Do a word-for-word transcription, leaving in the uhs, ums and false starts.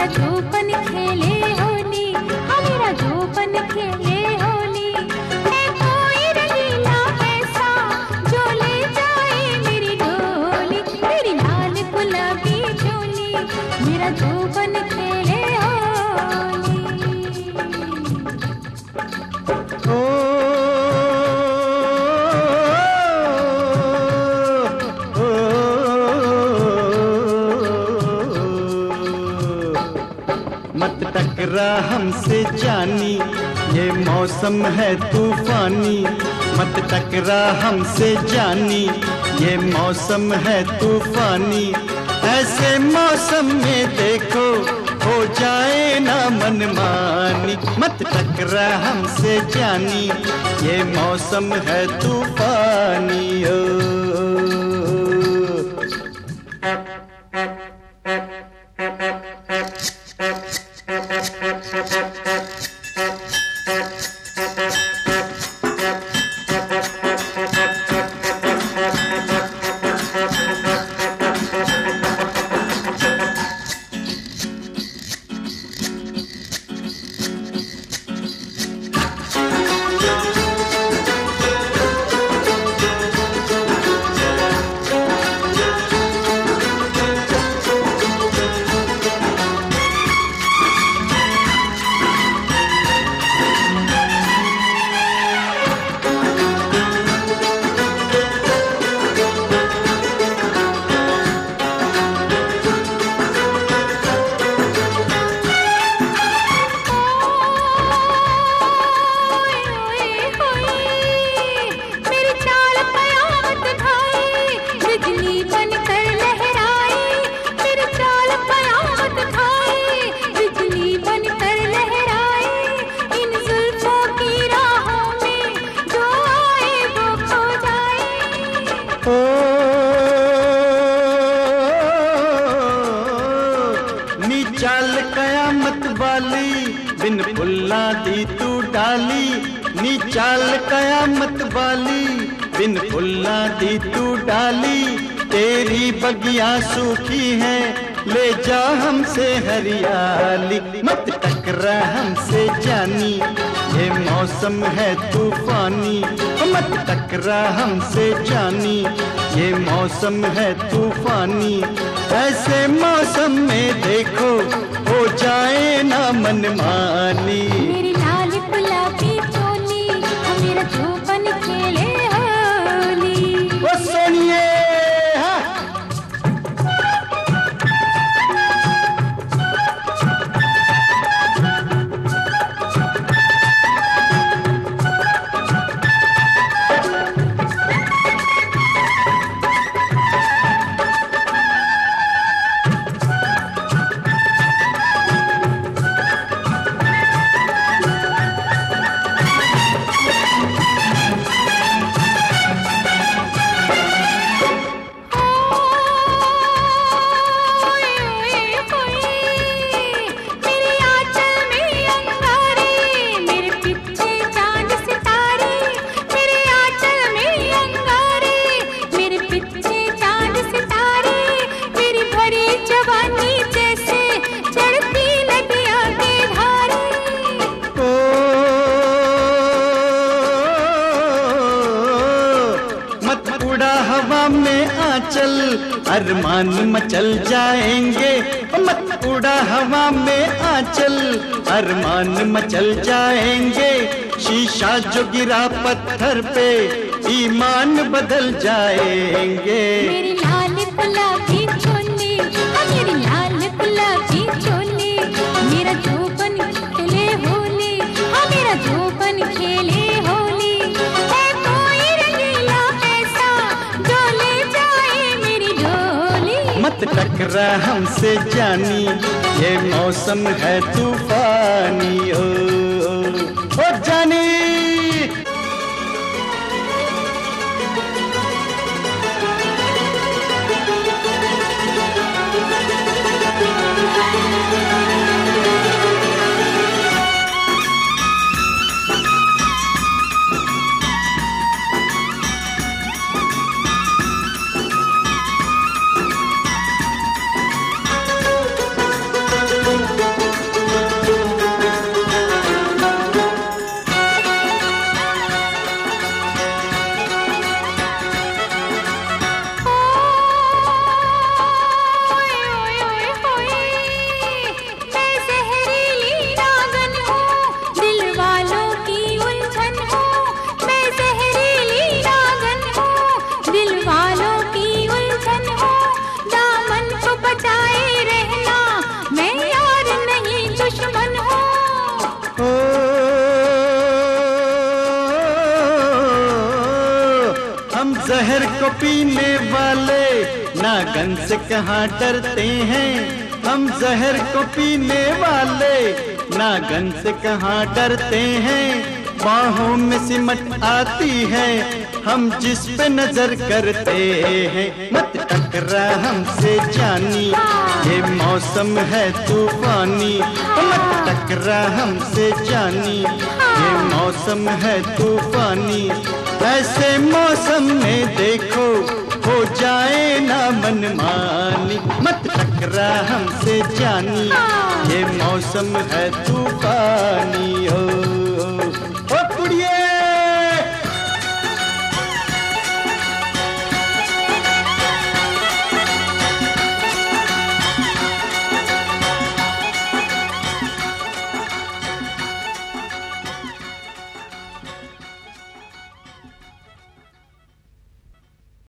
मेरा जोपन खेले होली, हाँ मेरा जोपन खेले होली। है कोई रंगीला ऐसा जो ले जाए मेरी डोली, मेरी लाल गुलाबी चोली, मेरा जोपन खेले होली। ओ मत टकरा हमसे जानी, ये मौसम है तूफानी। मत टकरा हमसे जानी, ये मौसम है तूफानी। ऐसे मौसम में देखो हो जाए ना मनमानी। मत टकरा हमसे जानी, ये मौसम है तूफानी। ओ चाल कयामत वाली, बिन फुल्ला दी तू डाली। नी चाल कयामत वाली, बिन फुल्ला दी तू डाली। तेरी बगिया सूखी है, ले जा हमसे हरियाली। मत टकरा हमसे जानी, ये मौसम है तूफानी। मत टकरा हमसे जानी, ये मौसम है तूफानी। ऐसे मौसम में देखो हो जाए ना मनमानी। मेरी लाल गुलाबी चोली, मेरा जोपन खेले होली। ओ सोनिए चल अरमान मचल जाएंगे। मत उड़ा हवा में आंचल, अरमान मचल जाएंगे। शीशा जो गिरा पत्थर पे, ईमान बदल जाएंगे। मेरी लाल गुलाबी चोली, मेरी लाल गुलाबी चोली, मेरा जोपन खेले होली, हाँ मेरा जोपन खेले होली। है कोई रंगीला ऐसा जो ले जाए मेरी डोली। मत टकरा हमसे जानी, ये मौसम है तूफानी। ओ, ओ, ओ जानी। गन से कहाँ डरते हैं हम जहर को पीने वाले, ना गन से कहाँ डरते हैं, बाहों में सिमट आती है हम जिस पे नजर करते हैं। मत टकरा हमसे जानी, ये मौसम है तूफानी, मत टकरा हमसे जानी, ये मौसम है तूफानी। ऐसे मौसम में देखो हो जाए ना मनमानी, मत टकरा हमसे जानी, ये मौसम है तूफानी हो।